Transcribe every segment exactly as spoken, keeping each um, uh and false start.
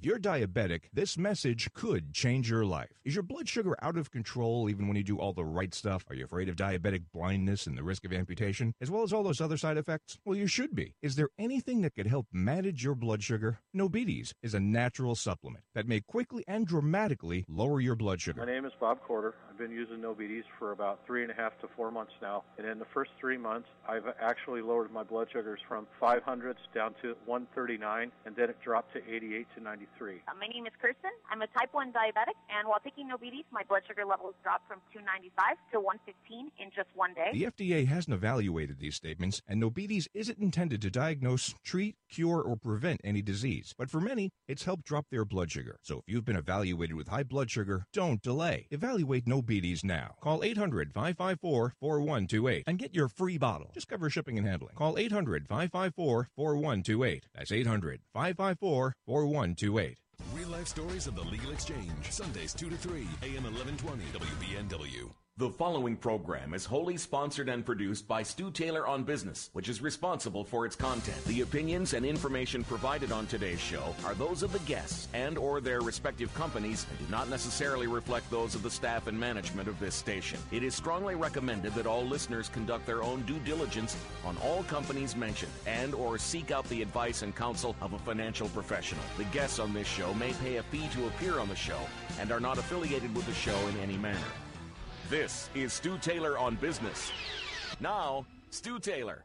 If you're diabetic, this message could change your life. Is your blood sugar out of control even when you do all the right stuff? Are you afraid of diabetic blindness and the risk of amputation, as well as all those other side effects? Well, you should be. Is there anything that could help manage your blood sugar? Nobetes is a natural supplement that may quickly and dramatically lower your blood sugar. My name is Bob Corder. I've been using Nobetes for about three and a half to four months now, and in the first three months, I've actually lowered my blood sugars from five hundreds down to one thirty-nine, and then it dropped to eighty-eight to ninety-three. Uh, my name is Kirsten. I'm a type one diabetic, and while taking Nobetes, my blood sugar levels dropped from two ninety-five to one fifteen in just one day. The F D A hasn't evaluated these statements, and Nobetes isn't intended to diagnose, treat, cure, or prevent any disease. But for many, it's helped drop their blood sugar. So if you've been evaluated with high blood sugar, don't delay. Evaluate Nobetes now. Call eight hundred, five five four, four one two eight and get your free bottle. Just cover shipping and handling. Call eight hundred, five five four, four one two eight. That's eight hundred, five five four, four one two eight. Real life stories of the Legal Exchange. Sundays two to three, A M eleven twenty, W B N W. The following program is wholly sponsored and produced by Stu Taylor on Business, which is responsible for its content. The opinions and information provided on today's show are those of the guests and or their respective companies and do not necessarily reflect those of the staff and management of this station. It is strongly recommended that all listeners conduct their own due diligence on all companies mentioned and or seek out the advice and counsel of a financial professional. The guests on this show may pay a fee to appear on the show and are not affiliated with the show in any manner. This is Stu Taylor on Business. Now, Stu Taylor.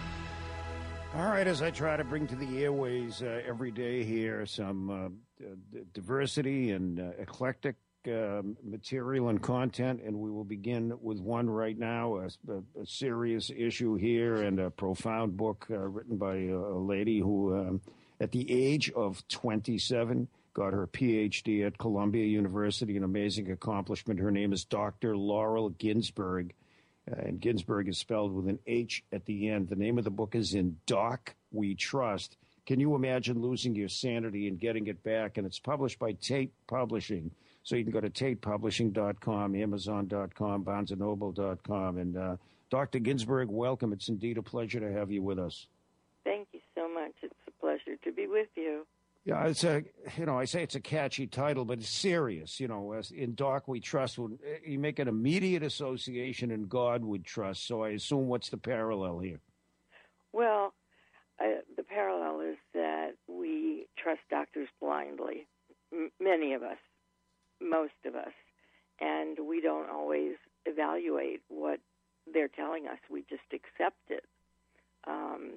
All right, as I try to bring to the airways uh, every day here some uh, d- diversity and uh, eclectic uh, material and content, and we will begin with one right now, a, a, a serious issue here and a profound book uh, written by a, a lady who, um, at the age of twenty-seven, got her P H D at Columbia University, an amazing accomplishment. Her name is Doctor Laurel Ginsburg, uh, and Ginsburg is spelled with an H at the end. The name of the book is In Doc We Trust. Can you imagine losing your sanity and getting it back? And it's published by Tate Publishing. So you can go to tate publishing dot com, amazon dot com, barnes and noble dot com. And uh, Doctor Ginsburg, welcome. It's indeed a pleasure to have you with us. Thank you so much. It's a pleasure to be with you. Yeah, it's a, you know, I say it's a catchy title, but it's serious. You know, as in Doc We Trust, you make an immediate association in God We Trust. So I assume what's the parallel here? Well, uh, the parallel is that we trust doctors blindly, M- many of us, most of us, and we don't always evaluate what they're telling us. We just accept it. Um,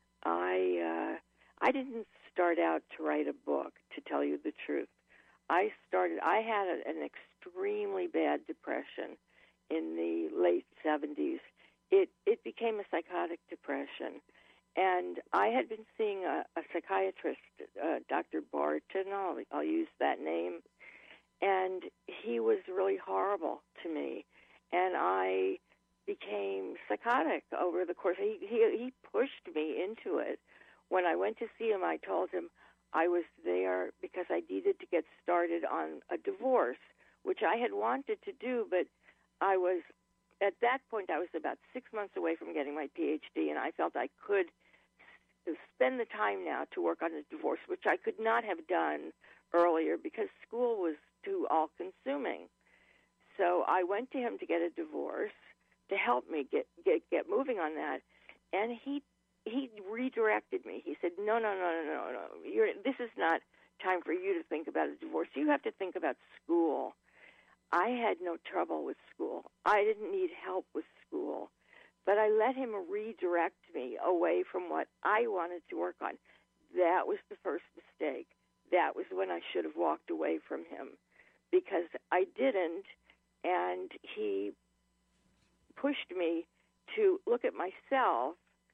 I, uh, I didn't start out to write a book, to tell you the truth. I started, I had a, an extremely bad depression in the late seventies. It it became a psychotic depression. And I had been seeing a, a psychiatrist, uh, Doctor Barton, I'll, I'll use that name, and he was really horrible to me. And I became psychotic over the course. He, he, he pushed me into it. When I went to see him, I told him I was there because I needed to get started on a divorce, which I had wanted to do, but I was, at that point, I was about six months away from getting my P H D, and I felt I could spend the time now to work on a divorce, which I could not have done earlier because school was too all-consuming. So I went to him to get a divorce to help me get, get, get moving on that, and he He redirected me. He said, no, no, no, no, no, no. You're, this is not time for you to think about a divorce. You have to think about school. I had no trouble with school. I didn't need help with school. But I let him redirect me away from what I wanted to work on. That was the first mistake. That was when I should have walked away from him because I didn't, and he pushed me to look at myself,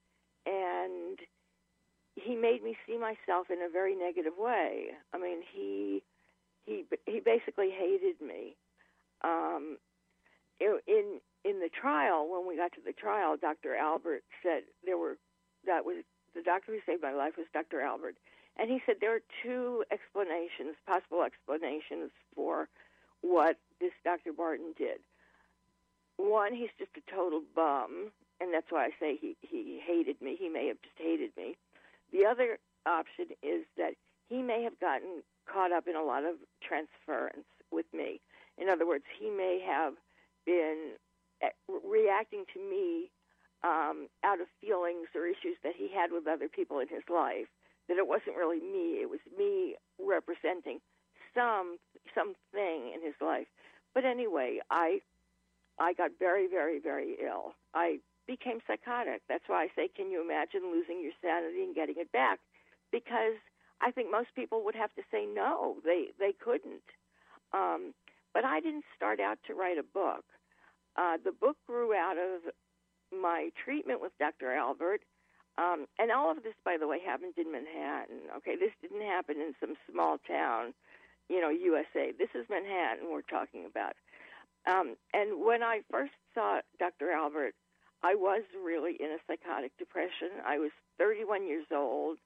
and he made me see myself in a very negative way. I mean, he he he basically hated me. Um, in in the trial, when we got to the trial, Doctor Albert said there were that was the doctor who saved my life was Doctor Albert, and he said there are two explanations, possible explanations for what this Doctor Barton did. One, he's just a total bum. And that's why I say he, he hated me. He may have just hated me. The other option is that he may have gotten caught up in a lot of transference with me. In other words, he may have been reacting to me um, out of feelings or issues that he had with other people in his life, that it wasn't really me. It was me representing some something in his life. But anyway, I I got very, very, very ill. I became psychotic. That's why I say, can you imagine losing your sanity and getting it back? Because I think most people would have to say no, they they couldn't. Um, but I didn't start out to write a book. Uh, the book grew out of my treatment with Doctor Albert, um, and all of this, by the way, happened in Manhattan. Okay, this didn't happen in some small town, you know, U S A. This is Manhattan we're talking about. Um, and when I first saw Doctor Albert, I was really in a psychotic depression. I was thirty-one years old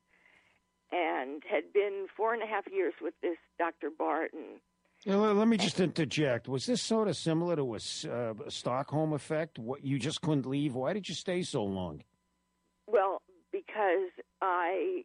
and had been four and a half years with this Doctor Barton. Yeah, let me just interject. Was this sort of similar to a, uh, a Stockholm effect? What, you just couldn't leave? Why did you stay so long? Well, because I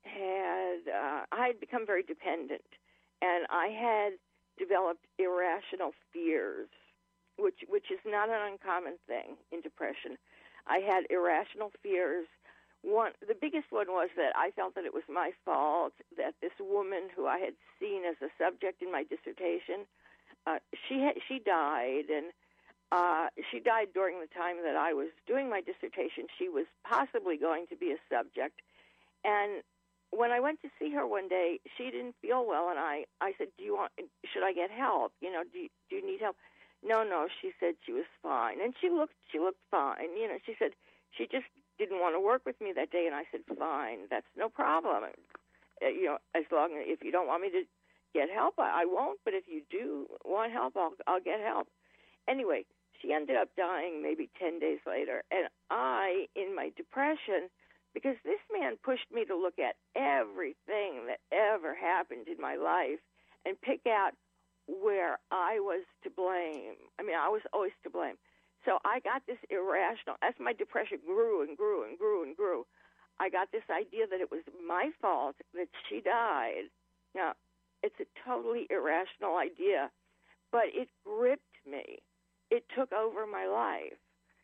had uh, I had become very dependent, and I had developed irrational fears, which which is not an uncommon thing in depression. I had irrational fears. One, the biggest one was that I felt that it was my fault that this woman who I had seen as a subject in my dissertation, uh, she had, she died, and uh, she died during the time that I was doing my dissertation. She was possibly going to be a subject, and when I went to see her one day, she didn't feel well, and I, I said, "Do you want? Should I get help? You know, do you, do you need help?" No, no, she said she was fine, and she looked she looked fine. You know, she said she just didn't want to work with me that day, and I said, "Fine, that's no problem. Uh, you know, as long as if you don't want me to get help, I, I won't. But if you do want help, I'll I'll get help." Anyway, she ended up dying maybe ten days later, and I, in my depression, because this man pushed me to look at everything that ever happened in my life and pick out where I was to blame. I mean, I was always to blame. So I got this irrational, as my depression grew and grew and grew and grew, I got this idea that it was my fault that she died. Now, it's a totally irrational idea, but it gripped me. It took over my life.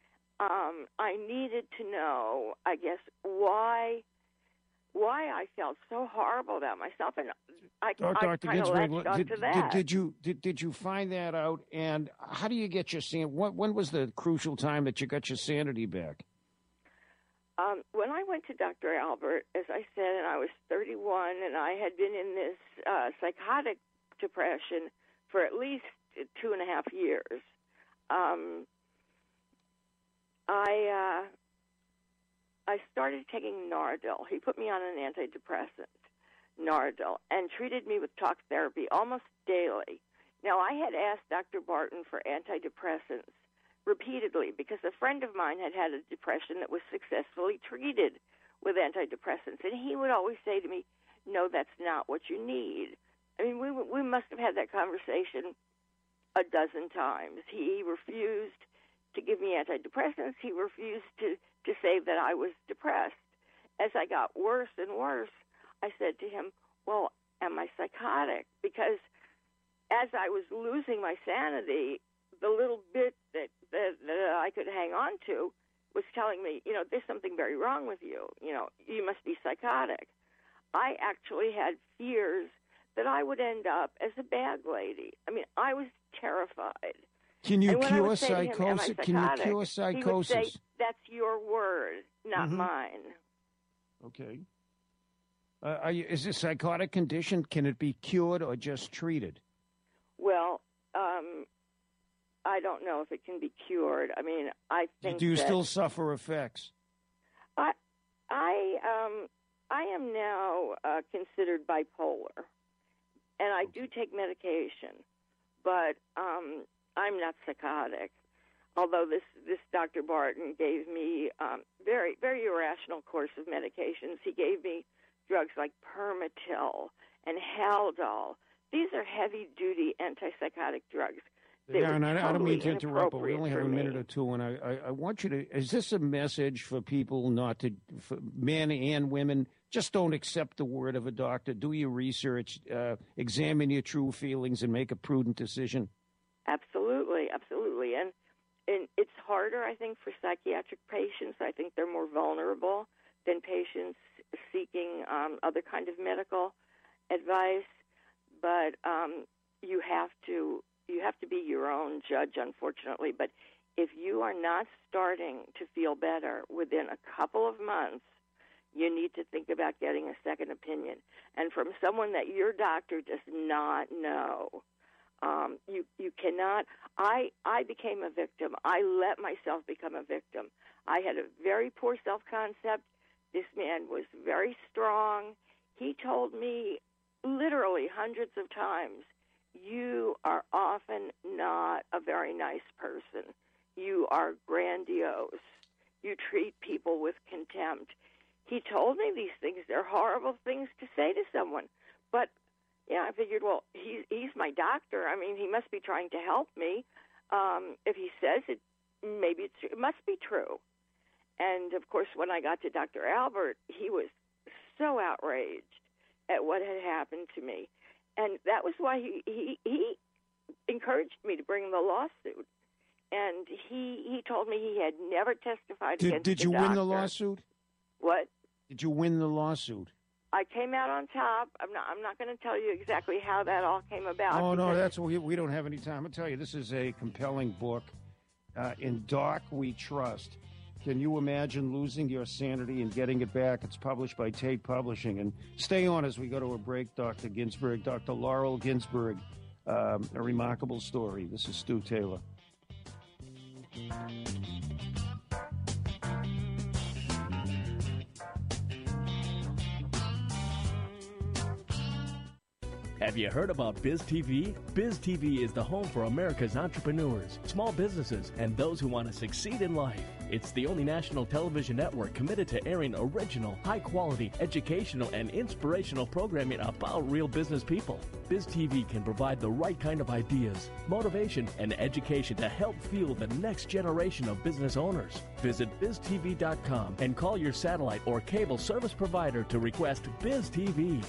Um, I needed to know, I guess, why why I felt so horrible about myself, and I, I kind of latched onto did, that. Did, did you did, did you find that out? And how do you get your sanity? When, when was the crucial time that you got your sanity back? Um, when I went to Doctor Albert, as I said, and I was thirty-one, and I had been in this uh, psychotic depression for at least two and a half years. Um, I uh, I started taking Nardil. He put me on an antidepressant, Nardil, and treated me with talk therapy almost daily. Now, I had asked Doctor Barton for antidepressants repeatedly because a friend of mine had had a depression that was successfully treated with antidepressants, and he would always say to me, "No, that's not what you need." I mean, we we must have had that conversation a dozen times. He refused to give me antidepressants. He refused to, to say that I was depressed. As I got worse and worse, I said to him, "Well, am I psychotic?" Because as I was losing my sanity, the little bit that, that, that I could hang on to was telling me, you know, there's something very wrong with you. You know, you must be psychotic. I actually had fears that I would end up as a bag lady. I mean, I was terrified. Can you cure psychosis? Him, Can you cure psychosis? He would say, "That's your word, not mm-hmm. mine." Okay. Uh, are you, is this psychotic condition, can it be cured or just treated? Well, um, I don't know if it can be cured. I mean, I think Do you that still suffer effects? I, I, um, I am now uh, considered bipolar, and I do take medication, but um, I'm not psychotic. Although this, this Doctor Barton gave me um, very, very irrational course of medications. He gave me drugs like Permatil and Haldol. These are heavy-duty antipsychotic drugs. Yeah, and I, totally I don't mean to interrupt, but we only have a minute me. or two, and I, I, I want you to, is this a message for people not to, for men and women, just don't accept the word of a doctor. Do your research, uh, examine your true feelings, and make a prudent decision. Absolutely, absolutely. And, and it's harder, I think, for psychiatric patients. I think they're more vulnerable than patients seeking um, other kind of medical advice. But um, you have to you have to be your own judge, unfortunately. But if you are not starting to feel better within a couple of months, you need to think about getting a second opinion. And from someone that your doctor does not know. Um, you you cannot. I I became a victim. I let myself become a victim. I had a very poor self-concept. This man was very strong. He told me literally hundreds of times, you are often not a very nice person. You are grandiose. You treat people with contempt. He told me these things. They're horrible things to say to someone. But yeah, I figured, well, he's, he's my doctor. I mean, he must be trying to help me. Um, if he says it, maybe it's, it must be true. And, of course, when I got to Doctor Albert, he was so outraged at what had happened to me. And that was why he, he, he encouraged me to bring the lawsuit. And he he told me he had never testified Did, against did the you doctor. win the lawsuit? What? Did you win the lawsuit? I came out on top. I'm not. I'm not going to tell you exactly how that all came about. Oh no, that's we we don't have any time. I'll tell you, this is a compelling book. Uh, in Doc We Trust. Can you imagine losing your sanity and getting it back? It's published by Tate Publishing. And stay on as we go to a break, Doctor Ginsburg. Doctor Laurel Ginsburg, um, a remarkable story. This is Stu Taylor. Have you heard about Biz T V? Biz T V is the home for America's entrepreneurs, small businesses, and those who want to succeed in life. It's the only national television network committed to airing original, high-quality, educational, and inspirational programming about real business people. Biz T V can provide the right kind of ideas, motivation, and education to help fuel the next generation of business owners. Visit biz t v dot com and call your satellite or cable service provider to request Biz T V.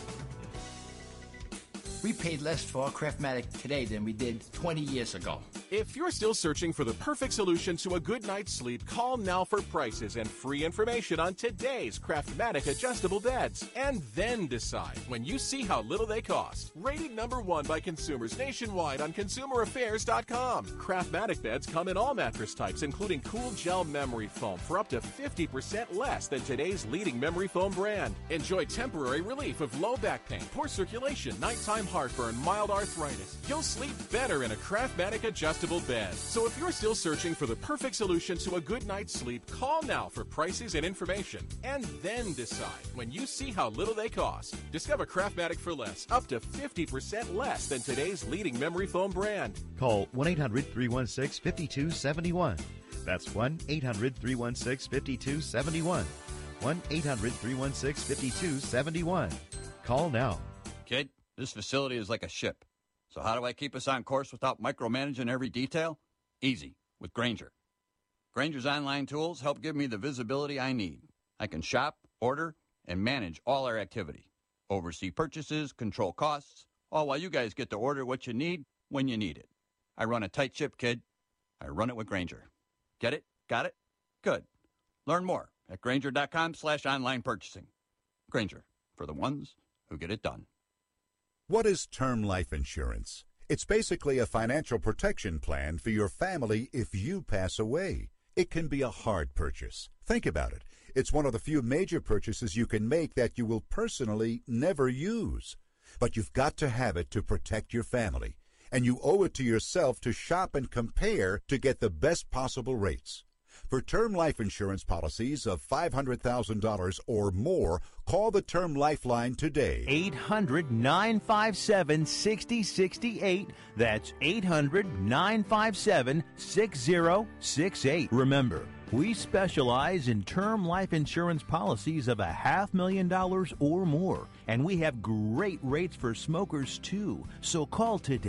We paid less for our Craftmatic today than we did twenty years ago. If you're still searching for the perfect solution to a good night's sleep, call now for prices and free information on today's Craftmatic adjustable beds. And then decide when you see how little they cost. Rated number one by consumers nationwide on consumer affairs dot com. Craftmatic beds come in all mattress types, including cool gel memory foam for up to fifty percent less than today's leading memory foam brand. Enjoy temporary relief of low back pain, poor circulation, nighttime heartburn, mild arthritis. You'll sleep better in a Craftmatic adjustable bed. So if you're still searching for the perfect solution to a good night's sleep, call now for prices and information. And then decide when you see how little they cost. Discover Craftmatic for less, up to fifty percent less than today's leading memory foam brand. Call one eight hundred three one six five two seven one. That's one eight hundred three one six five two seven one. one eight hundred three one six five two seven one. Call now. Kid, this facility is like a ship. So how do I keep us on course without micromanaging every detail? Easy, with Grainger. Grainger's online tools help give me the visibility I need. I can shop, order, and manage all our activity. Oversee purchases, control costs, all while you guys get to order what you need when you need it. I run a tight ship, kid. I run it with Grainger. Get it? Got it? Good. Learn more at Grainger.com slash online purchasing. Grainger, for the ones who get it done. What is term life insurance? It's basically a financial protection plan for your family if you pass away. It can be a hard purchase. Think about it. It's one of the few major purchases you can make that you will personally never use. But you've got to have it to protect your family. And you owe it to yourself to shop and compare to get the best possible rates. For term life insurance policies of five hundred thousand dollars or more, call the Term Lifeline today. eight hundred nine five seven six zero six eight. That's eight hundred nine five seven six zero six eight. Remember, we specialize in term life insurance policies of a half million dollars or more, and we have great rates for smokers, too. So call today.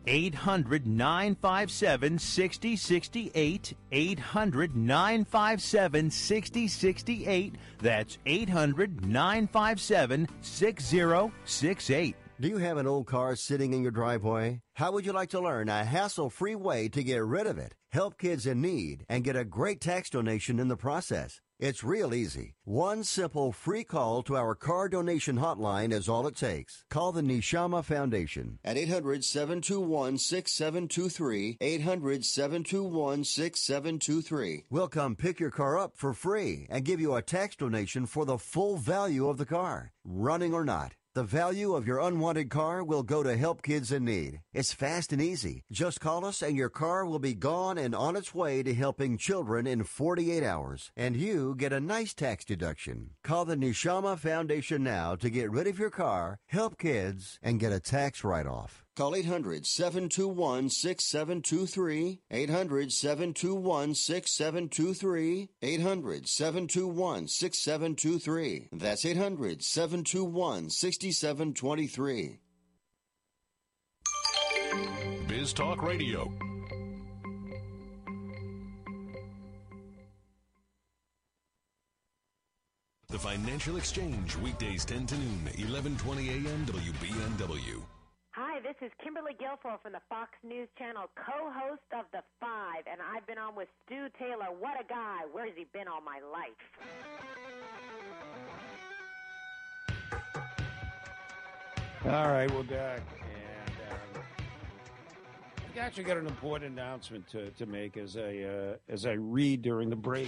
eight hundred, nine five seven, six zero six eight. eight hundred, nine five seven, six zero six eight. That's eight hundred, nine five seven, six zero six eight. Do you have an old car sitting in your driveway? How would you like to learn a hassle-free way to get rid of it, help kids in need, and get a great tax donation in the process? It's real easy. One simple free call to our car donation hotline is all it takes. Call the Neshama Foundation at eight hundred, seven two one, six seven two three, eight hundred, seven two one, six seven two three. We'll come pick your car up for free and give you a tax donation for the full value of the car, running or not. The value of your unwanted car will go to help kids in need. It's fast and easy. Just call us and your car will be gone and on its way to helping children in forty-eight hours. And you get a nice tax deduction. Call the Neshama Foundation now to get rid of your car, help kids, and get a tax write-off. Call eight hundred, seven two one, six seven two three, eight hundred, seven two one, six seven two three, eight hundred, seven two one, six seven two three. That's eight hundred, seven two one, six seven two three. Biz Talk Radio. The Financial Exchange, weekdays ten to noon, eleven twenty a.m. W B N W. Hi, this is Kimberly Guilfoyle from the Fox News Channel, co-host of The Five, and I've been on with Stu Taylor. What a guy. Where has he been all my life? All right, we're back. And um, I actually got an important announcement to, to make as I, uh, as I read during the break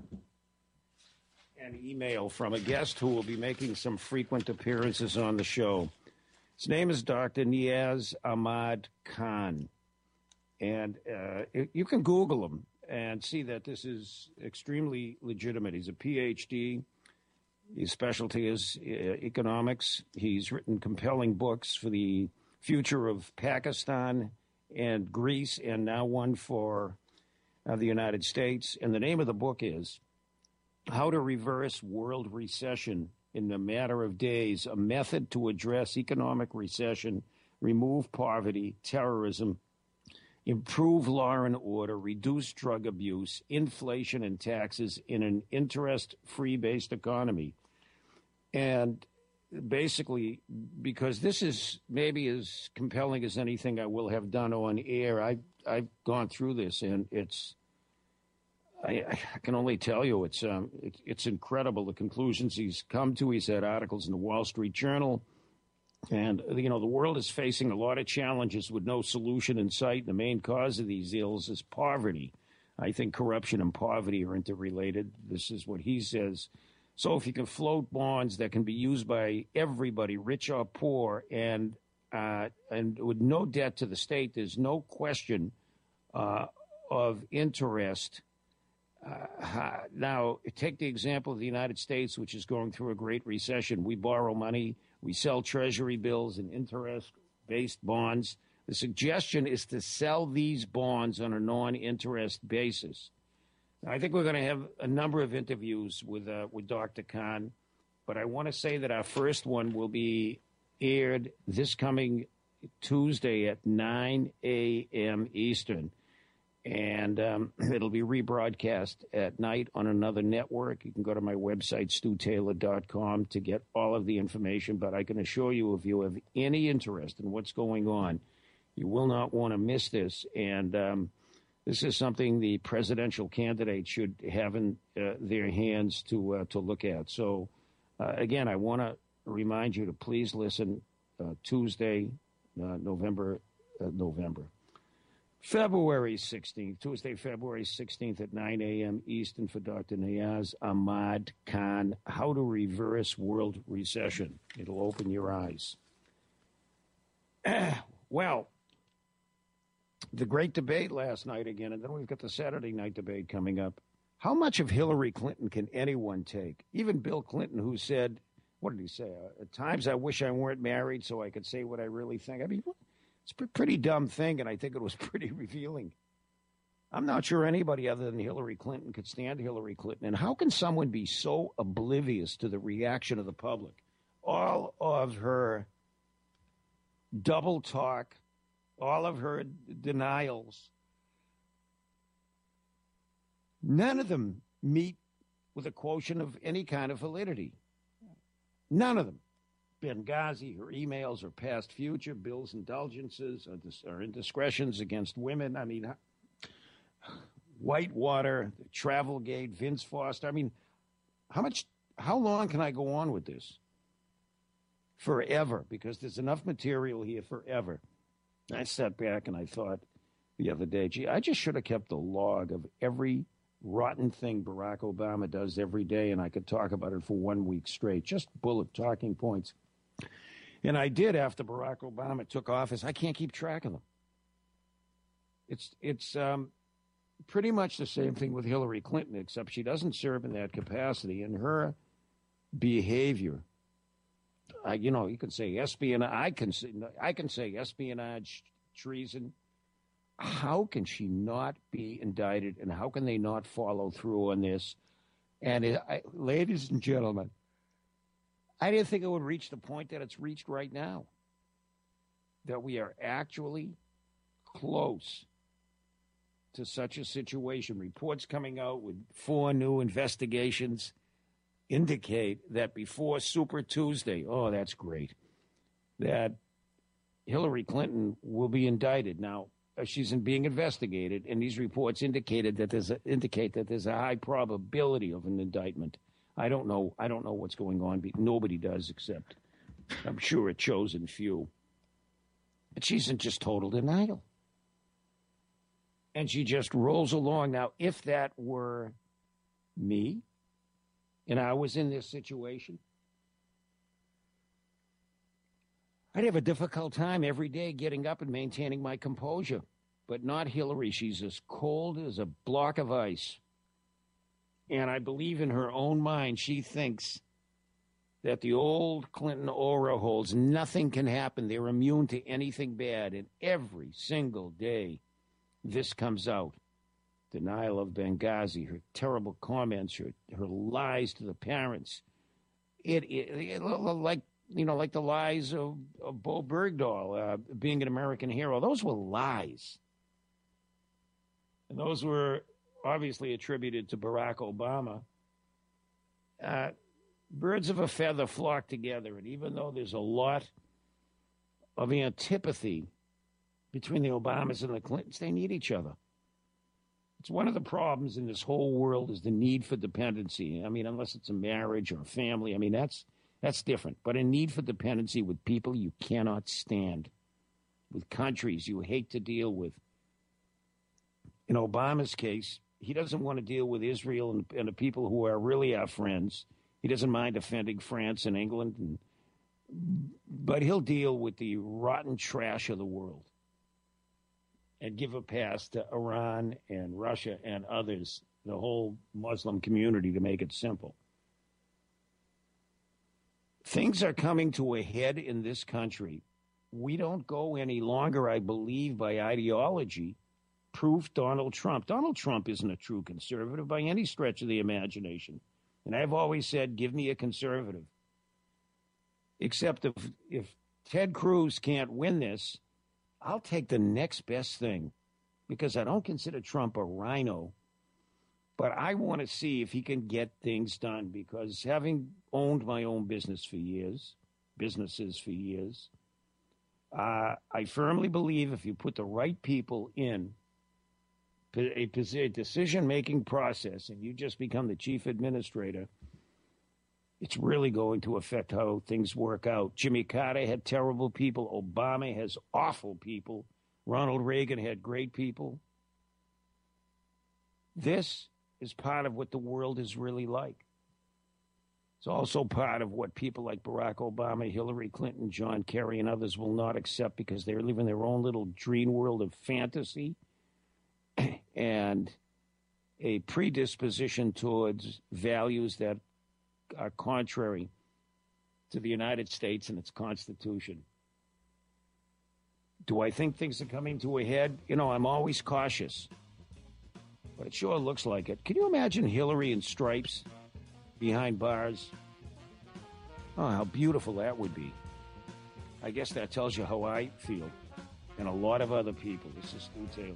an email from a guest who will be making some frequent appearances on the show. His name is Doctor Niaz Ahmad Khan, and uh, you can Google him and see that this is extremely legitimate. He's a P H D. His specialty is uh, economics. He's written compelling books for the future of Pakistan and Greece, and now one for uh, the United States. And the name of the book is How to Reverse World Recession in a Matter of Days, a method to address economic recession, remove poverty, terrorism, improve law and order, reduce drug abuse, inflation, and taxes in an interest-free based economy. And basically, because this is maybe as compelling as anything I will have done on air, I've, I've gone through this, and it's I, I can only tell you it's um, it, it's incredible the conclusions he's come to. He's had articles in the Wall Street Journal. And, you know, the world is facing a lot of challenges with no solution in sight. The main cause of these ills is poverty. I think corruption and poverty are interrelated. This is what he says. So if you can float bonds that can be used by everybody, rich or poor, and uh, and with no debt to the state, there's no question uh, of interest. Uh, now, take the example of the United States, which is going through a great recession. We borrow money. We sell treasury bills and interest-based bonds. The suggestion is to sell these bonds on a non-interest basis. I think we're going to have a number of interviews with uh, with Doctor Khan, but I want to say that our first one will be aired this coming Tuesday at nine a.m. Eastern. And um, it'll be rebroadcast at night on another network. You can go to my website, stu taylor dot com, to get all of the information. But I can assure you, if you have any interest in what's going on, you will not want to miss this. And um, this is something the presidential candidates should have in uh, their hands to uh, to look at. So, uh, again, I want to remind you to please listen uh, Tuesday, uh, November, uh, November. February sixteenth, Tuesday, February sixteenth at nine a.m. Eastern for Doctor Niaz Ahmad Khan, How to Reverse World Recession. It'll open your eyes. Well, the great debate last night again, and then we've got the Saturday night debate coming up. How much of Hillary Clinton can anyone take? Even Bill Clinton, who said, what did he say? Uh, at times I wish I weren't married so I could say what I really think. I mean, what? It's a pretty dumb thing, and I think it was pretty revealing. I'm not sure anybody other than Hillary Clinton could stand Hillary Clinton. And how can someone be so oblivious to the reaction of the public? All of her double talk, all of her denials, none of them meet with a quotient of any kind of validity. None of them. Benghazi, her emails, her past, future, Bill's indulgences, her indiscretions against women. I mean, Whitewater, Travelgate, Vince Foster. I mean, how much, how long can I go on with this? Forever, because there's enough material here forever. I sat back and I thought the other day, gee, I just should have kept a log of every rotten thing Barack Obama does every day, and I could talk about it for one week straight, just bullet talking points. And I did after Barack Obama took office. I can't keep track of them. It's it's um, pretty much the same thing with Hillary Clinton, except she doesn't serve in that capacity. And her behavior, I, you know, you can say espionage. I can say, I can say espionage, treason. How can she not be indicted, and how can they not follow through on this? And it, I, ladies and gentlemen, I didn't think it would reach the point that it's reached right now, that we are actually close to such a situation. Reports coming out with four new investigations indicate that before Super Tuesday, oh, that's great, that Hillary Clinton will be indicted. Now, she's being investigated, and these reports indicated that there's a, indicate that there's a high probability of an indictment. I don't know. I don't know what's going on. Nobody does, except I'm sure a chosen few. But she's in just total denial, and she just rolls along. Now, if that were me, and I was in this situation, I'd have a difficult time every day getting up and maintaining my composure. But not Hillary. She's as cold as a block of ice. And I believe in her own mind, she thinks that the old Clinton aura holds. Nothing can happen. They're immune to anything bad. And every single day, this comes out. Denial of Benghazi, her terrible comments, her, her lies to the parents. It, it, it like... You know, like the lies of, of Bo Bergdahl uh, being an American hero. Those were lies. And those were obviously attributed to Barack Obama. Uh, birds of a feather flock together. And even though there's a lot of antipathy between the Obamas and the Clintons, they need each other. It's one of the problems in this whole world is the need for dependency. I mean, unless it's a marriage or a family. I mean, that's... That's different. But a need for dependency with people you cannot stand, with countries you hate to deal with. In Obama's case, he doesn't want to deal with Israel and, and the people who are really our friends. He doesn't mind offending France and England. And, but he'll deal with the rotten trash of the world and give a pass to Iran and Russia and others, the whole Muslim community, to make it simple. Things are coming to a head in this country. We don't go any longer, I believe, by ideology. Proof Donald Trump. Donald Trump isn't a true conservative by any stretch of the imagination. And I've always said, give me a conservative. Except if, if Ted Cruz can't win this, I'll take the next best thing. Because I don't consider Trump a rhino. But I want to see if he can get things done, because having owned my own business for years, businesses for years, uh, I firmly believe if you put the right people in a, a decision-making process and you just become the chief administrator, it's really going to affect how things work out. Jimmy Carter had terrible people. Obama has awful people. Ronald Reagan had great people. This is part of what the world is really like. It's also part of what people like Barack Obama, Hillary Clinton, John Kerry, and others will not accept, because they're living their own little dream world of fantasy and a predisposition towards values that are contrary to the United States and its Constitution. Do I think things are coming to a head? You know, I'm always cautious. But it sure looks like it. Can you imagine Hillary in stripes behind bars? Oh, how beautiful that would be. I guess that tells you how I feel. and a lot of other people. This is Stu Taylor.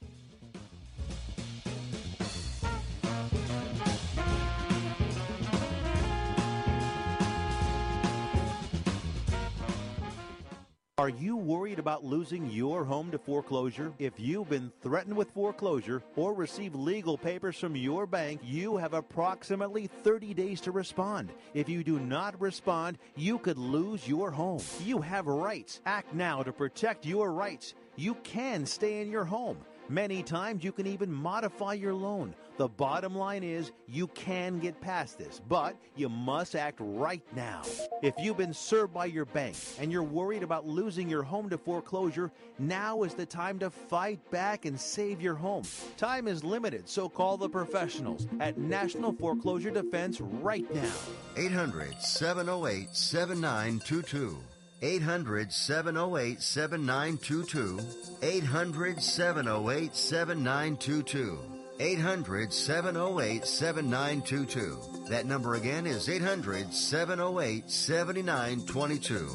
Are you worried about losing your home to foreclosure? If you've been threatened with foreclosure or received legal papers from your bank, you have approximately thirty days to respond. If you do not respond, you could lose your home. You have rights. Act now to protect your rights. You can stay in your home. Many times you can even modify your loan. The bottom line is you can get past this, but you must act right now. If you've been served by your bank and you're worried about losing your home to foreclosure, now is the time to fight back and save your home. Time is limited, so call the professionals at National Foreclosure Defense right now. eight hundred, seven oh eight, seven nine two two. eight hundred, seven oh eight, seven nine two two. eight hundred, seven oh eight, seven nine two two. eight hundred, seven oh eight, seven nine two two. That number again is eight hundred, seven oh eight, seven nine two two.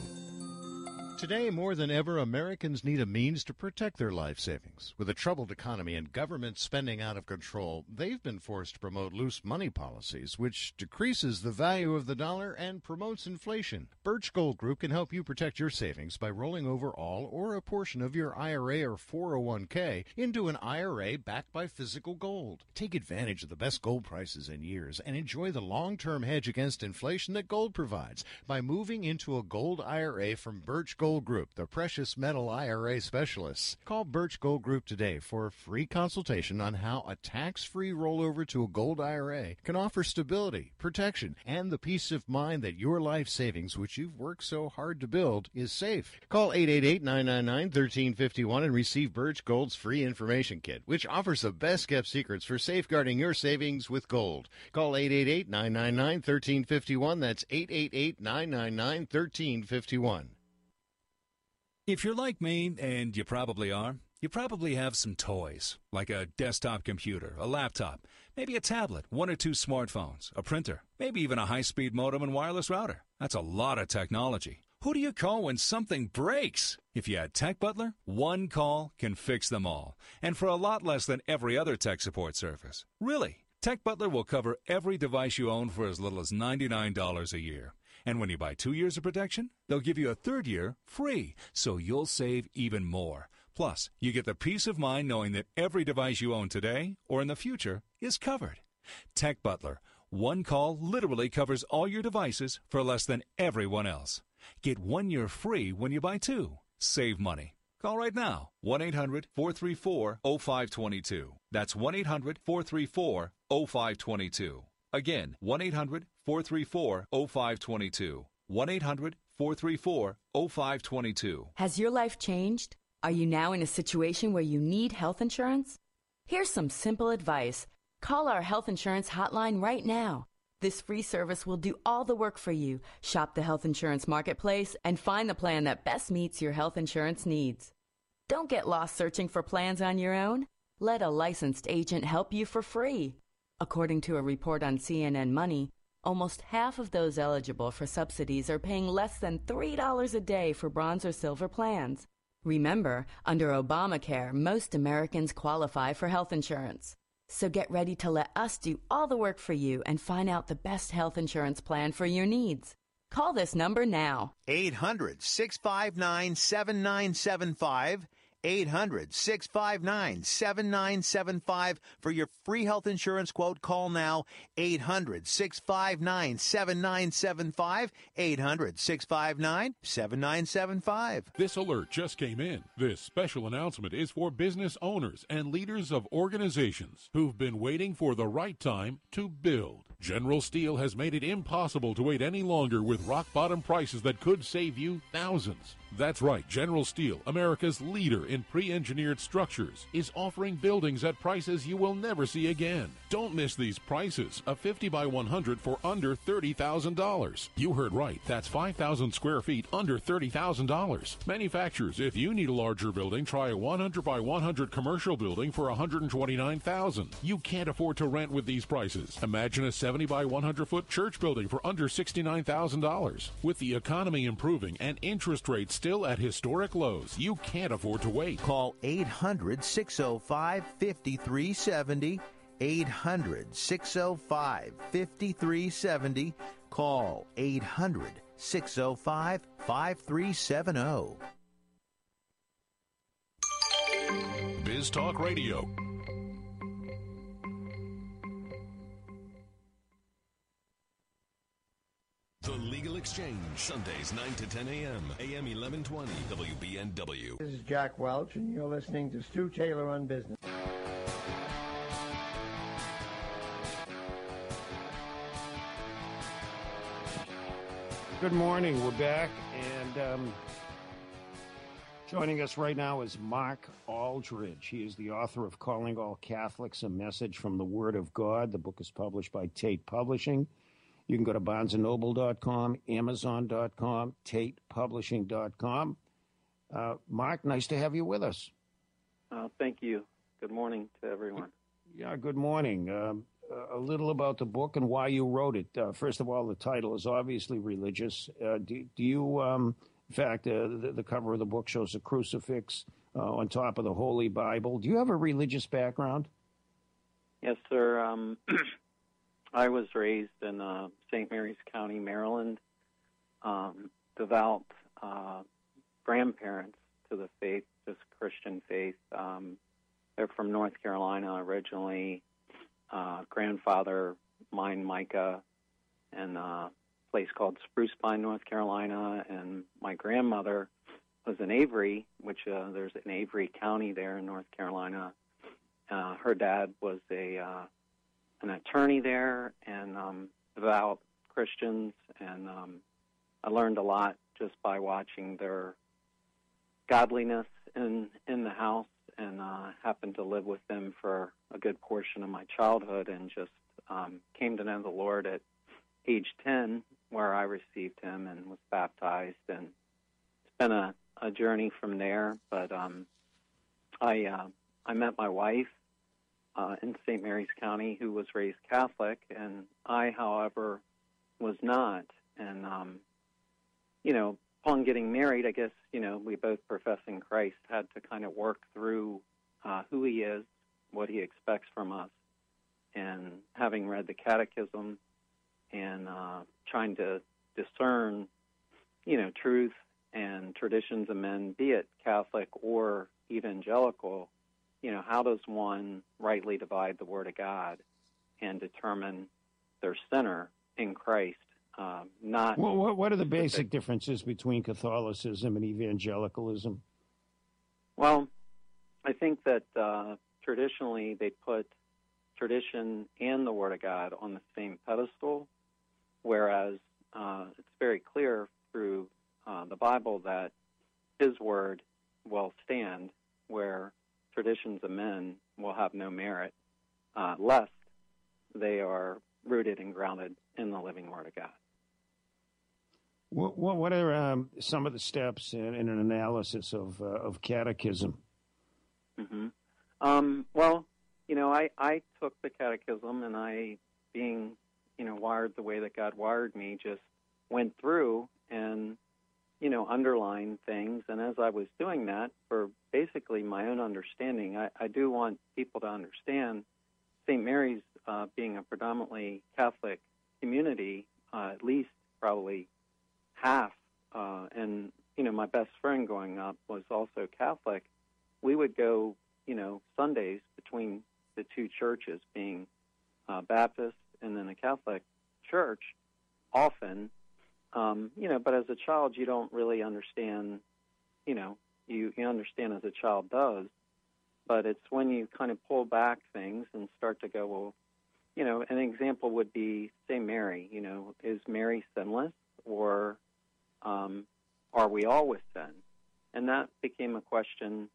Today, more than ever, Americans need a means to protect their life savings. With a troubled economy and government spending out of control, they've been forced to promote loose money policies, which decreases the value of the dollar and promotes inflation. Birch Gold Group can help you protect your savings by rolling over all or a portion of your I R A or four oh one k into an I R A backed by physical gold. Take advantage of the best gold prices in years and enjoy the long-term hedge against inflation that gold provides by moving into a gold I R A from Birch Gold Group, the precious metal I R A specialists. Call Birch Gold Group today for a free consultation on how a tax-free rollover to a gold I R A can offer stability, protection, and the peace of mind that your life savings, which you've worked so hard to build, is safe. Call eight eight eight, nine nine nine, one three five one and receive Birch Gold's free information kit, which offers the best-kept secrets for safeguarding your savings with gold. Call eight eight eight, nine nine nine, one three five one. That's eight eight eight, nine nine nine, one three five one. If you're like me, and you probably are, you probably have some toys, like a desktop computer, a laptop, maybe a tablet, one or two smartphones, a printer, maybe even a high-speed modem and wireless router. That's a lot of technology. Who do you call when something breaks? If you had Tech Butler, one call can fix them all, and for a lot less than every other tech support service. Really, Tech Butler will cover every device you own for as little as ninety-nine dollars a year. And when you buy two years of protection, they'll give you a third year free, so you'll save even more. Plus, you get the peace of mind knowing that every device you own today or in the future is covered. Tech Butler, one call literally covers all your devices for less than everyone else. Get one year free when you buy two. Save money. Call right now, one eight hundred, four three four, oh five two two. That's one eight hundred, four three four, oh five two two. Again, one eight hundred, four three four, oh five two two. one eight hundred, four three four, oh five two two. Has your life changed? Are you now in a situation where you need health insurance? Here's some simple advice. Call our health insurance hotline right now. This free service will do all the work for you. Shop the health insurance marketplace and find the plan that best meets your health insurance needs. Don't get lost searching for plans on your own. Let a licensed agent help you for free. According to a report on C N N Money, almost half of those eligible for subsidies are paying less than three dollars a day for bronze or silver plans. Remember, under Obamacare, most Americans qualify for health insurance. So get ready to let us do all the work for you and find out the best health insurance plan for your needs. Call this number now. eight hundred, six five nine, seven nine seven five. eight hundred, six five nine, seven nine seven five for your free health insurance quote. Call now, eight hundred, six five nine, seven nine seven five, eight hundred, six five nine, seven nine seven five. This alert just came in. This special announcement is for business owners and leaders of organizations who've been waiting for the right time to build. General Steel has made it impossible to wait any longer with rock-bottom prices that could save you thousands. That's right, General Steel, America's leader in pre-engineered structures is offering buildings at prices you will never see again. Don't miss these prices. A fifty by one hundred for under thirty thousand dollars. You heard right. That's five thousand square feet under thirty thousand dollars. Manufacturers, if you need a larger building, try a one hundred by one hundred commercial building for one hundred twenty-nine thousand dollars. You can't afford to rent with these prices. Imagine a seventy by one hundred foot church building for under sixty-nine thousand dollars. With the economy improving and interest rates still at historic lows, you can't afford to wait. Call eight hundred, six oh five, five three seven oh. eight hundred, six oh five, five three seven oh. Call eight hundred, six oh five, five three seven oh. Biz Talk Radio. The Legal Exchange, Sundays nine to ten a.m., A M eleven twenty, W B N W. This is Jack Welch, and you're listening to Stu Taylor on Business. Good morning. We're back, and um, joining us right now is Mark Aldridge. He is the author of Calling All Catholics, A Message from the Word of God. The book is published by Tate Publishing. You can go to barnes and noble dot com, amazon dot com, tate publishing dot com. Uh, Mark, nice to have you with us. Uh, thank you. Good morning to everyone. Yeah, good morning. Um, a little about the book and why you wrote it. Uh, first of all, the title is obviously religious. Uh, do, do you, um, in fact, uh, the, the cover of the book shows a crucifix uh, on top of the Holy Bible. Do you have a religious background? Yes, sir. Um, I was raised in uh, Saint Mary's County, Maryland. Um, devout uh, grandparents to the faith, just Christian faith. Um, they're from North Carolina originally. Uh, grandfather, mine, Micah, in a place called Spruce Pine, North Carolina, and my grandmother was in Avery, which uh, there's an Avery County there in North Carolina. Uh, her dad was a uh, an attorney there, and um, devout Christians, and um, I learned a lot just by watching their godliness in in the house, and uh, happened to live with them for a good portion of my childhood, and just um, came to know the Lord at age ten, where I received him and was baptized, and it's been a, a journey from there. But um, I uh, I met my wife uh, in Saint Mary's County, who was raised Catholic, and I, however, was not. And um, you know, upon getting married, I guess, you know, we both professing Christ had to kind of work through uh, who he is, what he expects from us, and having read the catechism and uh, trying to discern, you know, truth and traditions of men, be it Catholic or evangelical, you know, how does one rightly divide the Word of God and determine their center in Christ? Um, not well, what, what are the basic differences between Catholicism and evangelicalism? Well, I think that uh, traditionally they put tradition and the Word of God on the same pedestal, whereas uh, it's very clear through uh, the Bible that his Word will stand, where traditions of men will have no merit, uh, lest they are rooted and grounded in the living Word of God. What, what are um, some of the steps in, in an analysis of uh, of catechism? Mm-hmm. Um, well, you know, I, I took the catechism, and I, being, you know, wired the way that God wired me, just went through and, you know, underlined things. And as I was doing that, for basically my own understanding, I, I do want people to understand Saint Mary's uh, being a predominantly Catholic community, uh, at least probably half, uh, and, you know, my best friend growing up was also Catholic. We would go, you know, Sundays between the two churches, being uh, Baptist and then a Catholic church, often, um, you know, but as a child, you don't really understand, you know, you, you understand as a child does, but it's when you kind of pull back things and start to go, well, you know, an example would be, say, Mary, you know, is Mary sinless, or um, are we all with sin? And that became a question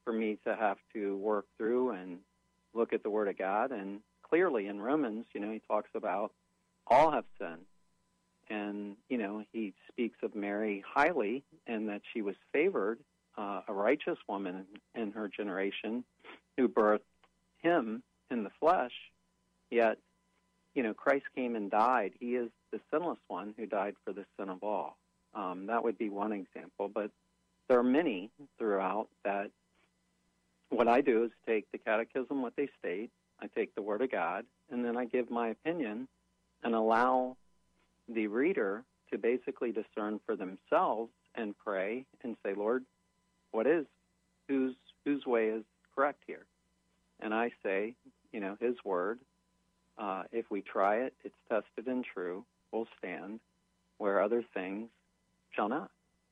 for me to have to work through and look at the Word of God. And clearly in Romans, you know, he talks about all have sinned. And, you know, he speaks of Mary highly and that she was favored, uh, a righteous woman in her generation who birthed him in the flesh. Yet, you know, Christ came and died. He is the sinless one who died for the sin of all. Um, that would be one example. But there are many throughout that what I do is take the catechism, what they state, I take the Word of God, and then I give my opinion and allow the reader to basically discern for themselves and pray and say, Lord, what is, whose whose way is correct here? And I say, you know, his word, uh, if we try it, it's tested and true, will stand, where other things shall not.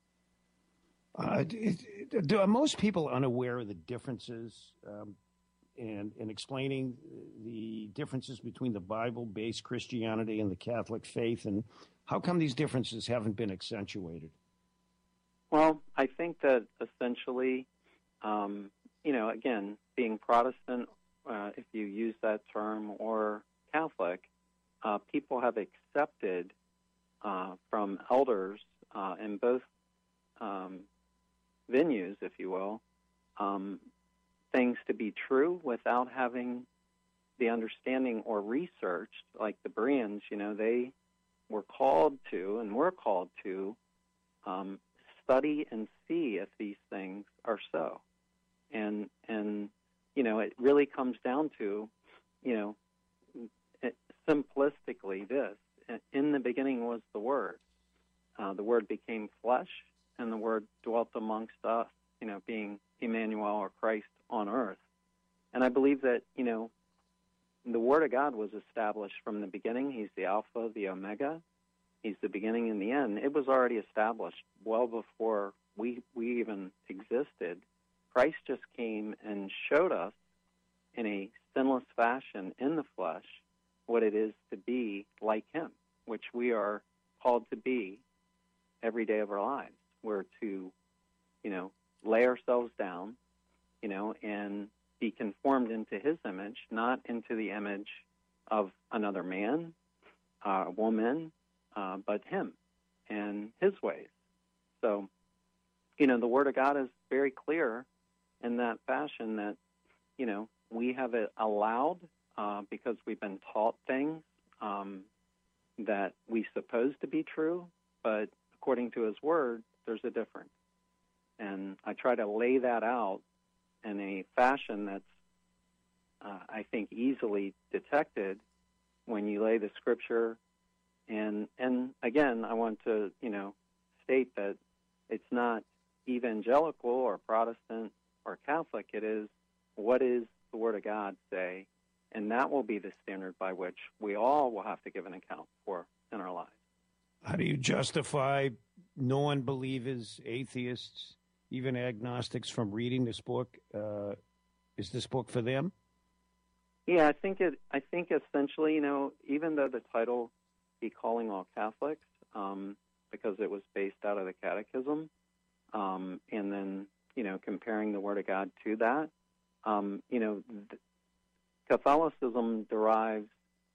Uh, do, are most people unaware of the differences um, and in explaining the differences between the Bible-based Christianity and the Catholic faith, and how come these differences haven't been accentuated? Well, I think that essentially, um, you know, again, being Protestant, uh, if you use that term, or Catholic, uh, people have accepted uh, from elders uh, in both um, venues, if you will, um, things to be true without having the understanding or research. Like the Bereans, you know, they were called to, and we're called to, um, study and see if these things are so. And, and you know, it really comes down to, you know, it, simplistically this: in the beginning was the Word. Uh, the Word became flesh, and the Word dwelt amongst us, you know, being Emmanuel or Christ on earth. And I believe that, you know, the Word of God was established from the beginning. He's the Alpha, the Omega. He's the beginning and the end. It was already established well before we we even existed. Christ just came and showed us in a sinless fashion in the flesh what it is to be like him, which we are called to be every day of our lives. We're to, you know, lay ourselves down, you know, and be conformed into his image, not into the image of another man, uh, woman, uh, but him and his ways. So, you know, the Word of God is very clear in that fashion that, you know, we have it allowed uh, because we've been taught things um, that we suppose to be true, but according to his Word, there's a difference. And I try to lay that out in a fashion that's, uh, I think, easily detected when you lay the Scripture. And, and again, I want to, you know, state that it's not evangelical or Protestant or Catholic. It is, what is the Word of God say? And that will be the standard by which we all will have to give an account for in our lives. How do you justify non-believers, atheists, even agnostics from reading this book? Uh, is this book for them? Yeah, I think it. I think essentially, you know, even though the title be Calling All Catholics, um, because it was based out of the Catechism, um, and then, you know, comparing the Word of God to that, um, you know, th- Catholicism derives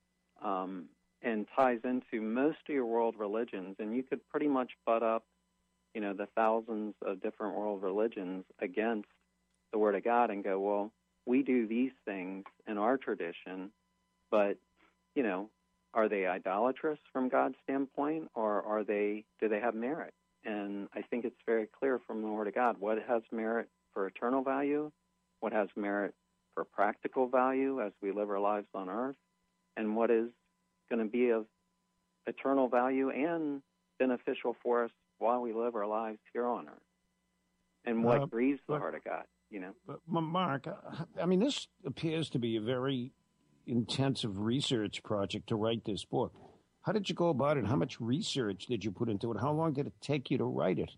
um, and ties into most of your world religions, and you could pretty much butt up, you know, the thousands of different world religions against the Word of God and go, well, we do these things in our tradition, but, you know, are they idolatrous from God's standpoint, or are they, do they have merit? And I think it's very clear from the Word of God what has merit for eternal value, what has merit for practical value as we live our lives on earth, and what is going to be of eternal value and beneficial for us while we live our lives here on earth, and what uh, grieves the but, heart of God, you know. But Mark, I mean, this appears to be a very intensive research project to write this book. How did you go about it? How much research did you put into it? How long did it take you to write it?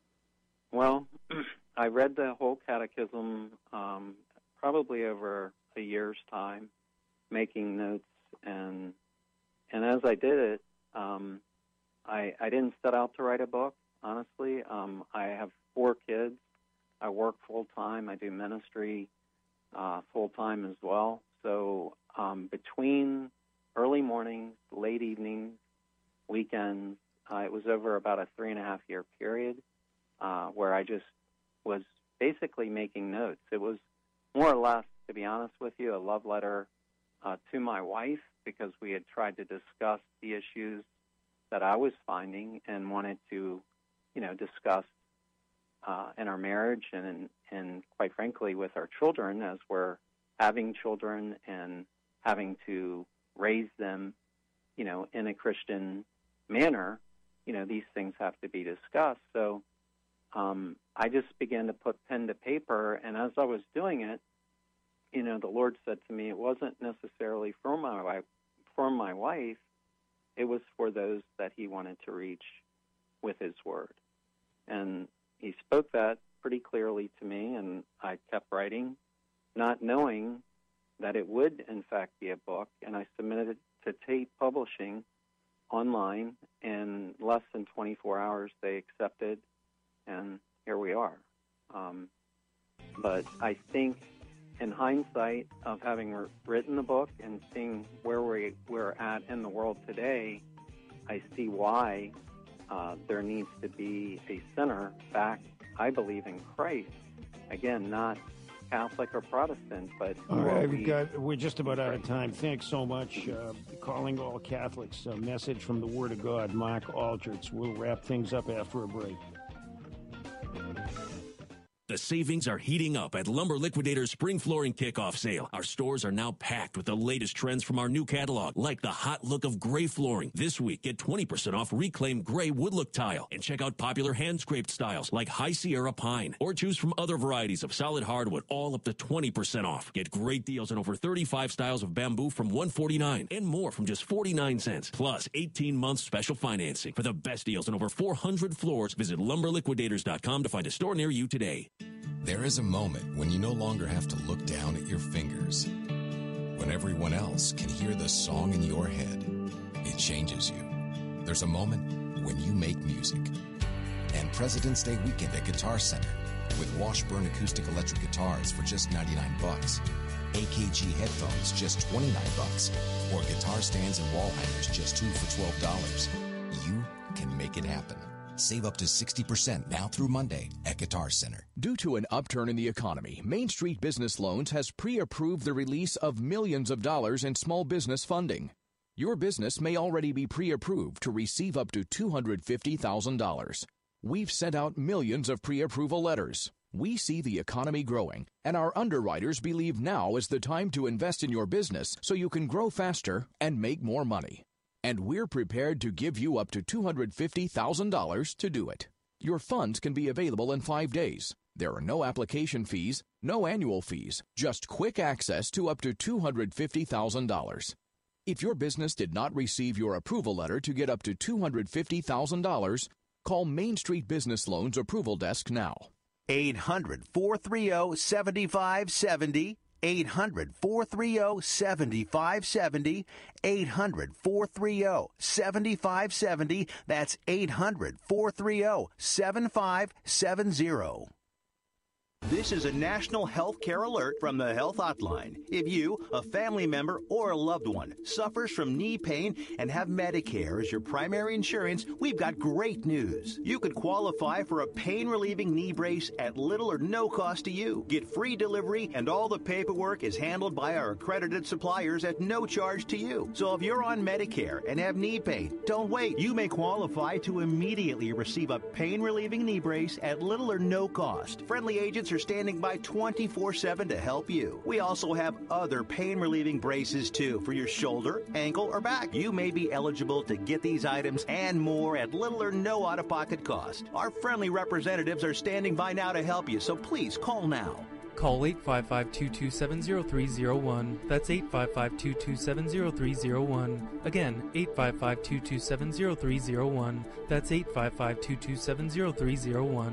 Well, I read the whole catechism um, probably over a year's time, making notes, and and as I did it, um, I, I didn't set out to write a book, honestly. Um, I have four kids. I work full-time. time. I do ministry uh, full time as well. So um, between early mornings, late evenings, weekends, uh, it was over about a three and a half year period uh, where I just was basically making notes. It was more or less, to be honest with you, a love letter uh, to my wife, because we had tried to discuss the issues that I was finding and wanted to, you know, discuss uh, in our marriage and, and quite frankly with our children, as we're having children and having to raise them, you know, in a Christian manner. You know, these things have to be discussed. So um, I just began to put pen to paper, and as I was doing it, you know, the Lord said to me, it wasn't necessarily for my wife, for my wife, it was for those that he wanted to reach with his word. And he spoke that pretty clearly to me, and I kept writing, not knowing that it would, in fact, be a book. And I submitted it to Tate Publishing online, and less than twenty-four hours they accepted, and here we are. Um, but I think in hindsight of having written the book and seeing where we, we're at in the world today, I see why uh, there needs to be a center back, I believe, in Christ. Again, not Catholic or Protestant, but... All right, we've got, we're just about out of time. Thanks so much. Uh, calling all Catholics, a message from the Word of God, Mark Aldrich. We'll wrap things up after a break. The savings are heating up at Lumber Liquidators Spring Flooring Kickoff Sale. Our stores are now packed with the latest trends from our new catalog, like the hot look of gray flooring. This week, get twenty percent off reclaimed gray wood look tile. And check out popular hand-scraped styles like High Sierra Pine. Or choose from other varieties of solid hardwood, all up to twenty percent off. Get great deals on over thirty-five styles of bamboo from one hundred forty-nine dollars and more from just forty-nine cents. Plus, eighteen months special financing. For the best deals on over four hundred floors, visit lumber liquidators dot com to find a store near you today. There is a moment when you no longer have to look down at your fingers. When everyone else can hear the song in your head, it changes you. There's a moment when you make music. And President's Day weekend at Guitar Center with Washburn acoustic electric guitars for just ninety-nine bucks, A K G headphones just twenty-nine bucks, or guitar stands and wall hangers just two for twelve dollars. You can make it happen. Save up to sixty percent now through Monday at Guitar Center. Due to an upturn in the economy, Main Street Business Loans has pre-approved the release of millions of dollars in small business funding. Your business may already be pre-approved to receive up to two hundred fifty thousand dollars. We've sent out millions of pre-approval letters. We see the economy growing, and our underwriters believe now is the time to invest in your business so you can grow faster and make more money. And we're prepared to give you up to two hundred fifty thousand dollars to do it. Your funds can be available in five days. There are no application fees, no annual fees, just quick access to up to two hundred fifty thousand dollars. If your business did not receive your approval letter to get up to two hundred fifty thousand dollars, call Main Street Business Loans Approval Desk now. eight hundred, four three zero, seven five seven zero. eight hundred, four three zero, seven five seven zero. eight hundred, four three zero, seven five seven zero. That's eight hundred, four three zero, seven five seven zero. This is a national health care alert from the Health Hotline. If you, a family member, or a loved one suffers from knee pain and have Medicare as your primary insurance, we've got great news. You could qualify for a pain-relieving knee brace at little or no cost to you. Get free delivery, and all the paperwork is handled by our accredited suppliers at no charge to you. So if you're on Medicare and have knee pain, don't wait. You may qualify to immediately receive a pain-relieving knee brace at little or no cost. Friendly agents are standing by twenty-four seven to help you. We also have other pain-relieving braces, too, for your shoulder, ankle, or back. You may be eligible to get these items and more at little or no out-of-pocket cost. Our friendly representatives are standing by now to help you, so please call now. Call eight five five, two two seven, zero three zero one. That's eight five five, two two seven, zero three zero one. Again, eight five five, two two seven, zero three zero one. That's eight five five, two two seven, zero three zero one.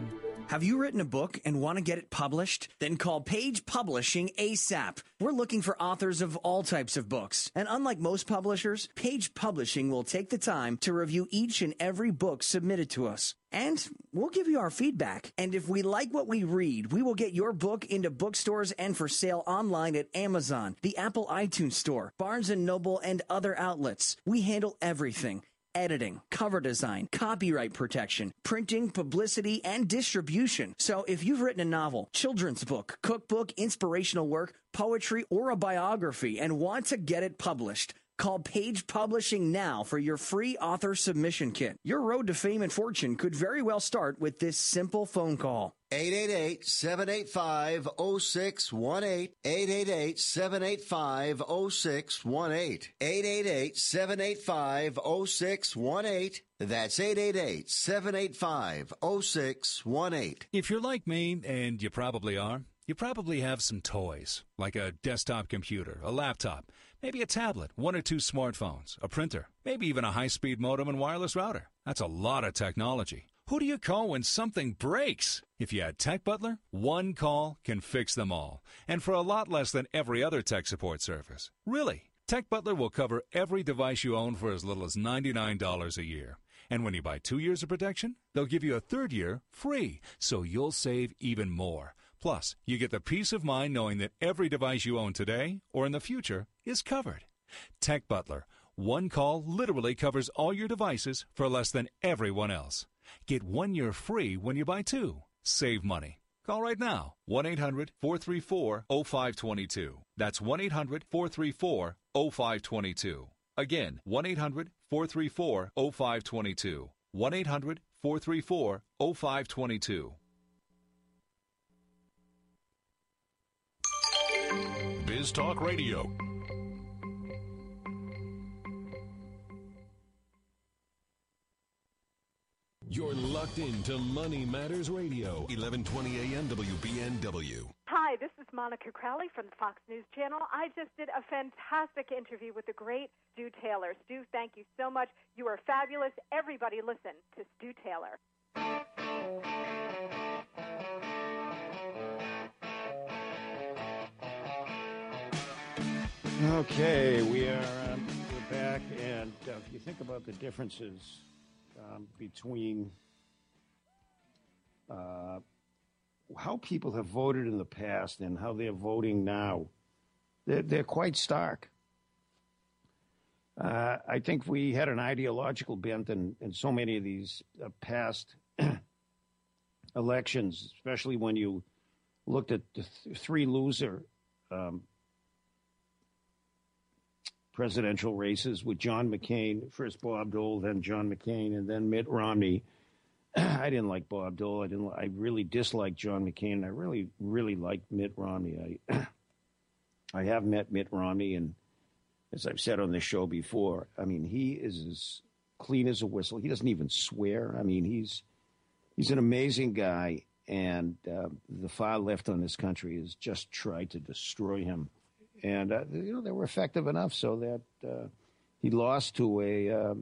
Have you written a book and want to get it published? Then call Page Publishing ASAP. We're looking for authors of all types of books. And unlike most publishers, Page Publishing will take the time to review each and every book submitted to us. And we'll give you our feedback. And if we like what we read, we will get your book into bookstores and for sale online at Amazon, the Apple iTunes Store, Barnes and Noble, and other outlets. We handle everything. Editing, cover design, copyright protection, printing, publicity, and distribution. So if you've written a novel, children's book, cookbook, inspirational work, poetry, or a biography and want to get it published, call Page Publishing now for your free author submission kit. Your road to fame and fortune could very well start with this simple phone call. eight eight eight, seven eight five, zero six one eight. eight eight eight, seven eight five, zero six one eight. eight eight eight, seven eight five, zero six one eight. That's eight eight eight, seven eight five, zero six one eight. If you're like me, and you probably are, you probably have some toys, like a desktop computer, a laptop, maybe a tablet, one or two smartphones, a printer, maybe even a high-speed modem and wireless router. That's a lot of technology. Who do you call when something breaks? If you had Tech Butler, one call can fix them all. And for a lot less than every other tech support service. Really, Tech Butler will cover every device you own for as little as ninety-nine dollars a year. And when you buy two years of protection, they'll give you a third year free, so you'll save even more. Plus, you get the peace of mind knowing that every device you own today or in the future is covered. Tech Butler, one call literally covers all your devices for less than everyone else. Get one year free when you buy two. Save money. Call right now. one eight hundred, four three four, zero five two two. That's one eight hundred, four three four, zero five two two. Again, one eight hundred, four three four, zero five two two. one eight hundred, four three four, zero five two two. Biz Talk Radio. You're locked into Money Matters Radio, eleven twenty A M W B N W. Hi, this is Monica Crowley from the Fox News Channel. I just did a fantastic interview with the great Stu Taylor. Stu, thank you so much. You are fabulous. Everybody listen to Stu Taylor. Okay, we are um, we're back, and uh, if you think about the differences um, between uh, how people have voted in the past and how they're voting now, they're, they're quite stark. Uh, I think we had an ideological bent in, in so many of these uh, past elections, especially when you looked at the th- three loser um, presidential races with John McCain, first Bob Dole, then John McCain, and then Mitt Romney. I didn't like Bob Dole. I didn't. I really disliked John McCain. I really, really liked Mitt Romney. I, I have met Mitt Romney, and as I've said on this show before, I mean, he is as clean as a whistle. He doesn't even swear. I mean, he's he's an amazing guy, and uh, the far left on this country has just tried to destroy him. And, uh, you know, they were effective enough so that uh, he lost to a, uh,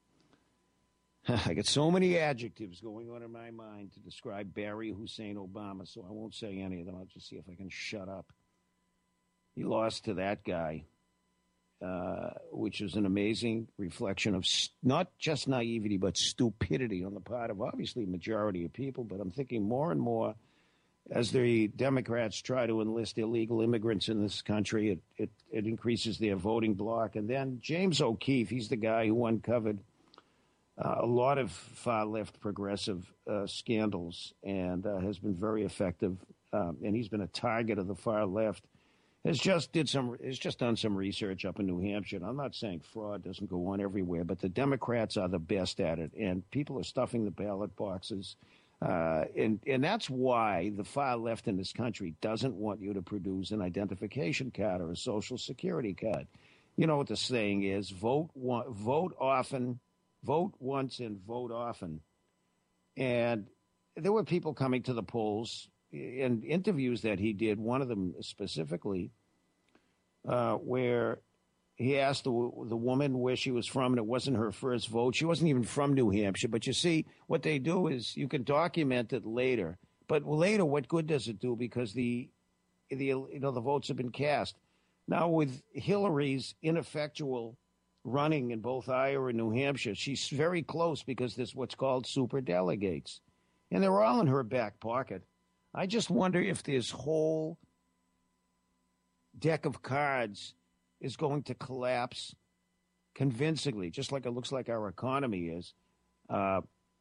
I get so many adjectives going on in my mind to describe Barry Hussein Obama, so I won't say any of them. I'll just see if I can shut up. He lost to that guy, uh, which is an amazing reflection of st- not just naivety, but stupidity on the part of obviously a majority of people. But I'm thinking more and more, as the Democrats try to enlist illegal immigrants in this country, it, it, it increases their voting bloc. And then James O'Keefe, he's the guy who uncovered uh, a lot of far-left progressive uh, scandals and uh, has been very effective. Um, and he's been a target of the far left. Has just did some has just done some research up in New Hampshire. And I'm not saying fraud doesn't go on everywhere, but the Democrats are the best at it, and people are stuffing the ballot boxes. Uh, and, and that's why the far left in this country doesn't want you to produce an identification card or a social security card. You know what the saying is, vote one, vote often, vote once and vote often. And there were people coming to the polls in interviews that he did, one of them specifically, uh, where he asked the, the woman where she was from, and it wasn't her first vote. She wasn't even from New Hampshire. But you see, what they do is you can document it later, But later, what good does it do? Because the, the you know the votes have been cast. Now with Hillary's ineffectual running in both Iowa and New Hampshire, she's very close because there's what's called super delegates, and they're all in her back pocket. I just wonder if this whole deck of cards is going to collapse convincingly, just like it looks like our economy is. Uh,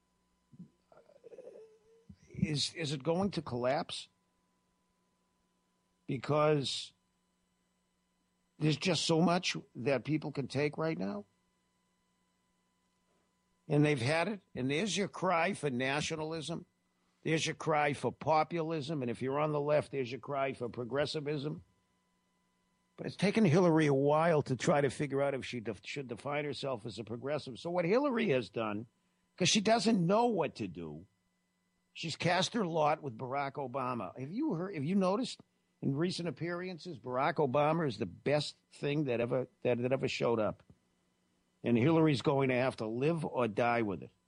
is is it going to collapse? Because there's just so much that people can take right now. And they've had it. And there's your cry for nationalism. There's your cry for populism. And if you're on the left, there's your cry for progressivism. But it's taken Hillary a while to try to figure out if she def- should define herself as a progressive. So what Hillary has done, because she doesn't know what to do, she's cast her lot with Barack Obama. Have you heard? Have you noticed in recent appearances, Barack Obama is the best thing that ever that, that ever showed up, and Hillary's going to have to live or die with it,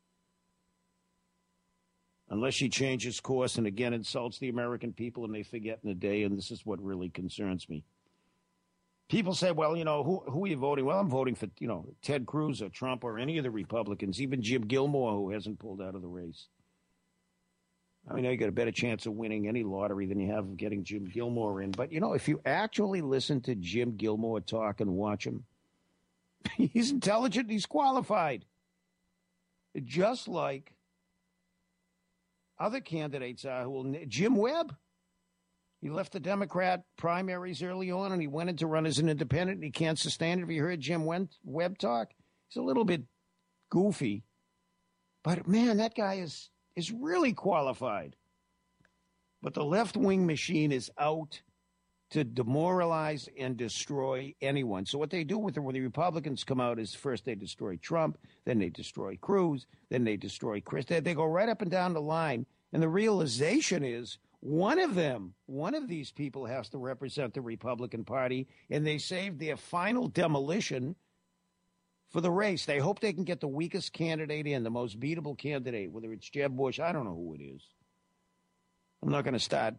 unless she changes course and again insults the American people and they forget in a day. And this is what really concerns me. People say, well, you know, who, who are you voting? Well, I'm voting for, you know, Ted Cruz or Trump or any of the Republicans, even Jim Gilmore, who hasn't pulled out of the race. I mean, you got a better chance of winning any lottery than you have of getting Jim Gilmore in. But, you know, if you actually listen to Jim Gilmore talk and watch him, he's intelligent, he's qualified. Just like other candidates are who will, Jim Webb. He left the Democrat primaries early on, and he went in to run as an independent, and he can't sustain it. Have you heard Jim Webb talk? He's a little bit goofy. But, man, that guy is, is really qualified. But the left-wing machine is out to demoralize and destroy anyone. So what they do with it when the Republicans come out is first they destroy Trump, then they destroy Cruz, then they destroy Chris. They, they go right up and down the line, and the realization is, One of them, one of these people has to represent the Republican Party, and they saved their final demolition for the race. They hope they can get the weakest candidate in, the most beatable candidate, whether it's Jeb Bush. I don't know who it is. I'm not going to start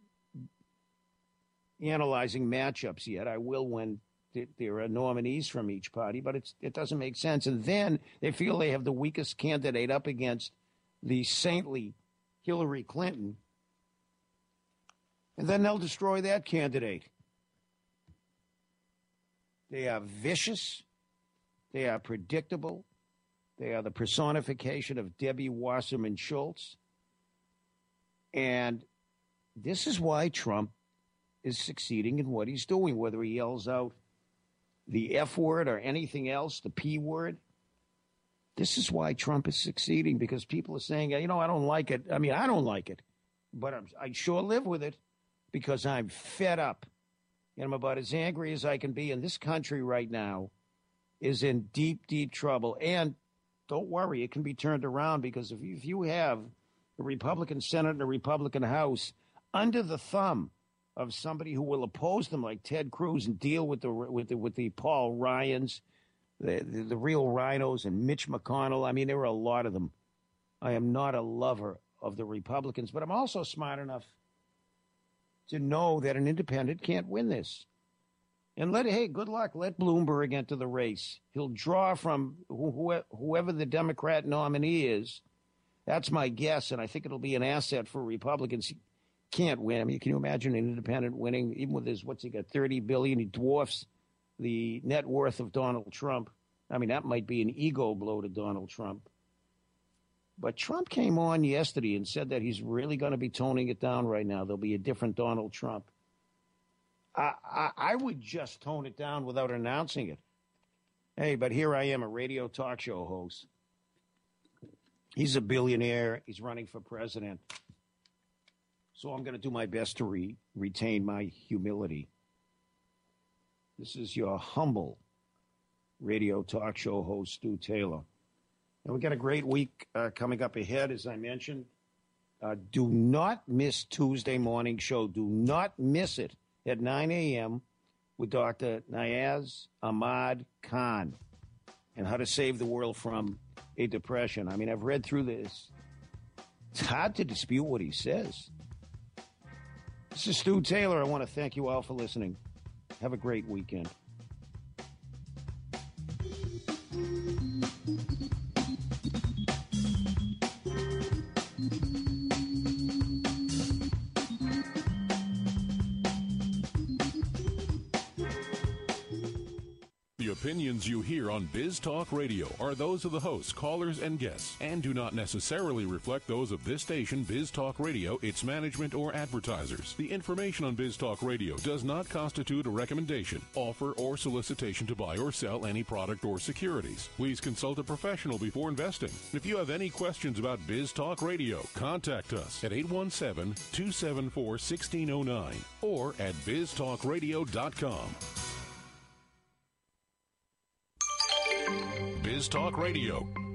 analyzing matchups yet. I will when there are nominees from each party, but it's, it doesn't make sense. And then they feel they have the weakest candidate up against the saintly Hillary Clinton. And then they'll destroy that candidate. They are vicious. They are predictable. They are the personification of Debbie Wasserman Schultz. And this is why Trump is succeeding in what he's doing, whether he yells out the F word or anything else, the P word. This is why Trump is succeeding, because people are saying, you know, I don't like it. I mean, I don't like it, but I'm, I sure live with it. Because I'm fed up and I'm about as angry as I can be. And this country right now is in deep, deep trouble. And don't worry, it can be turned around, because if you, if you have a Republican Senate and a Republican House under the thumb of somebody who will oppose them, like Ted Cruz, and deal with the with the, with the Paul Ryans, the, the, the real rhinos, and Mitch McConnell. I mean, there are a lot of them. I am not a lover of the Republicans, but I'm also smart enough to know that an independent can't win this. And let, hey, good luck. Let Bloomberg enter the race. He'll draw from wh- whoever the Democrat nominee is. That's my guess, and I think it'll be an asset for Republicans. He can't win. I mean, can you imagine an independent winning, even with his, what's he got, thirty billion dollars? He dwarfs the net worth of Donald Trump. I mean, that might be an ego blow to Donald Trump. But Trump came on yesterday and said that he's really going to be toning it down right now. There'll be a different Donald Trump. I, I, I would just tone it down without announcing it. Hey, but here I am, a radio talk show host. He's a billionaire. He's running for president. So I'm going to do my best to re- retain my humility. This is your humble radio talk show host, Stu Taylor. And we've got a great week uh, coming up ahead, as I mentioned. Uh, do not miss Tuesday morning show. Do not miss it at nine a.m. with Doctor Niaz Ahmad Khan and how to save the world from a depression. I mean, I've read through this. It's hard to dispute what he says. This is Stu Taylor. I want to thank you all for listening. Have a great weekend. The opinions you hear on Biz Talk Radio are those of the hosts, callers, and guests, and do not necessarily reflect those of this station, Biz Talk Radio, its management, or advertisers. The information on Biz Talk Radio does not constitute a recommendation, offer, or solicitation to buy or sell any product or securities. Please consult a professional before investing. If you have any questions about Biz Talk Radio, contact us at eight one seven, two seven four, one six zero nine or at biz talk radio dot com. Biz Talk Radio.